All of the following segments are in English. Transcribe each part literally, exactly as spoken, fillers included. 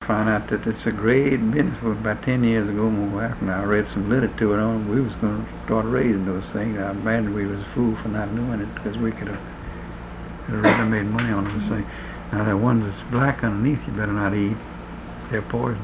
find out that it's a great business. For about ten years ago, my wife and I read some literature on it. We was going to start raising those things. I imagine we was a fool for not doing it because we could have, could have really made money on those things. Now, the ones that's black underneath, you better not eat. They're poison.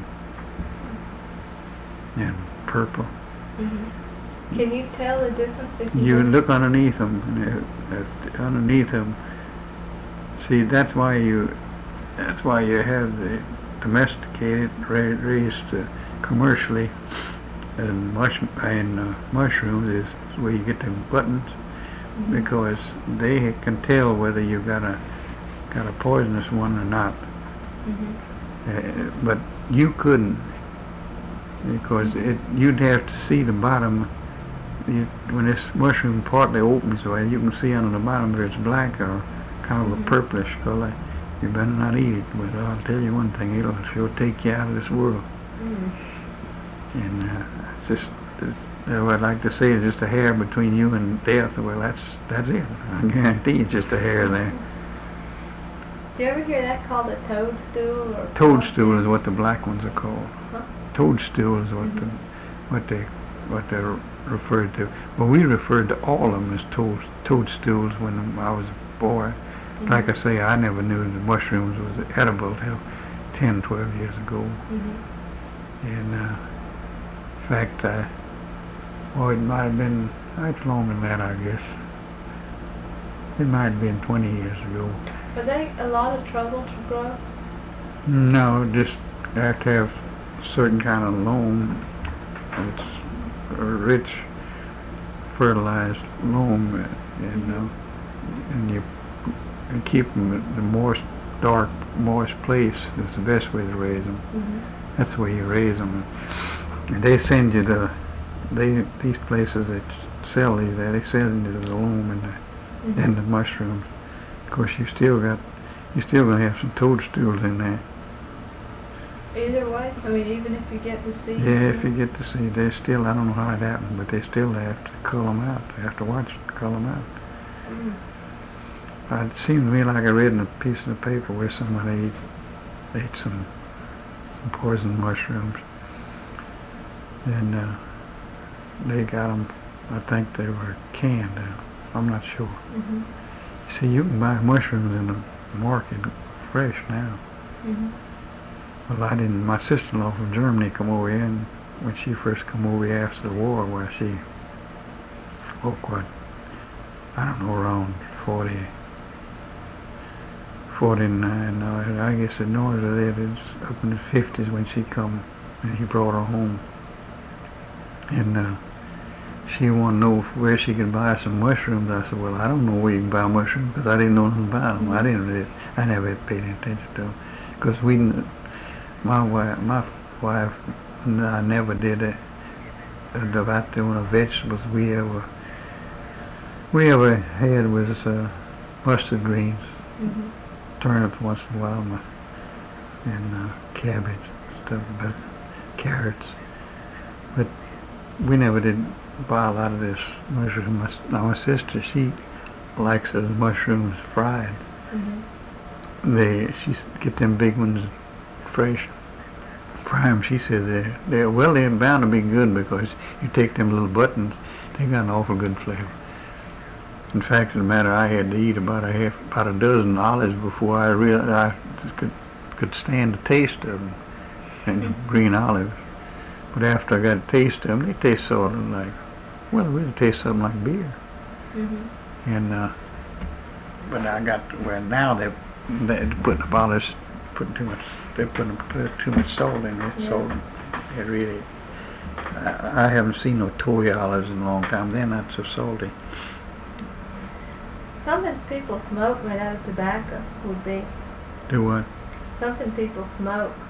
And purple. Mm-hmm. Can you tell the difference if you, you look underneath them? Uh, underneath them. See, that's why you. That's why you have the domesticated, ra raised uh, commercially, and mush and uh, mushrooms is where you get them buttons, mm-hmm. because they can tell whether you got a got a poisonous one or not. Mm-hmm. uh, but you couldn't, because it you'd have to see the bottom. You, when this mushroom partly opens, so you can see under the bottom whether it's black or kind of mm-hmm. a purplish color. You better not eat it, but I'll tell you one thing, it'll sure take you out of this world. Mm. And uh, it's just, uh, what I'd like to say is just a hair between you and death. Well, that's that's it. I guarantee it's just a hair there. Do you ever hear that called a toadstool? Or toadstool is what the black ones are called. Huh? Toadstool is what mm-hmm. the, what they what they're referred to. Well, we referred to all of them as toad, toadstools when I was a boy. Mm-hmm. Like I say, I never knew that mushrooms was edible till ten, twelve years ago. Mm-hmm. And uh, in fact, uh, well, it might have been, it's longer than that, I guess. It might have been twenty years ago. Are they a lot of trouble to grow? No, just have to have a certain kind of loam. It's a rich, fertilized loam, and, uh, and you and keep them in the moist, dark, moist place is the best way to raise them. Mm-hmm. That's the way you raise them. And they send you the, they these places that sell these, they send you the loam and the, mm-hmm. and the mushrooms. Of course, you still got, you still gonna have some toadstools in there. Either way, I mean, even if you get the seed. Yeah, if you get the seed, they still, I don't know how it happened, but they still have to cull them out. They have to watch it, cull them out. Mm. It seemed to me like I read in a piece of the paper where somebody ate, ate some, some poison mushrooms, and uh, they got them, I think they were canned, uh, I'm not sure. Mm-hmm. See, you can buy mushrooms in the market fresh now. Mm-hmm. Well, I didn't, my sister-in-law from Germany come over here, and when she first come over here after the war, where she spoke, what, I don't know, around forty, forty-nine, no, I guess the north of that is up in the fifties when she come, and he brought her home. And uh, she wanted to know where she could buy some mushrooms. I said, well, I don't know where you can buy mushrooms, because I didn't know nothing about them. I didn't really, I never paid any attention to them. Because we, my wife, my wife, and I never did it about doing vegetables. We ever, we ever had was uh, mustard greens. Mm-hmm. Turnips once in a while, and uh, cabbage stuff, but carrots. But we never did buy a lot of this mushroom. My, now my sister, she likes those mushrooms fried. Mm-hmm. They, she get them big ones fresh, fry them. She said they're, they're well, they're bound to be good because you take them little buttons, they got an awful good flavor. In fact, as a matter, I had to eat about a half, about a dozen olives before I realized I could could stand the taste of them, and mm-hmm. green olives. But after I got a taste of them, they taste sort of like, well, it really tastes something like beer. Mm-hmm. And uh, but I got to where now they're they're putting up all this, putting too much, they're putting put too much salt in it. Yeah. So it really, I, I haven't seen no toy olives in a long time. They're not so salty. Something people smoke made out of tobacco would be. Do what? Something people smoke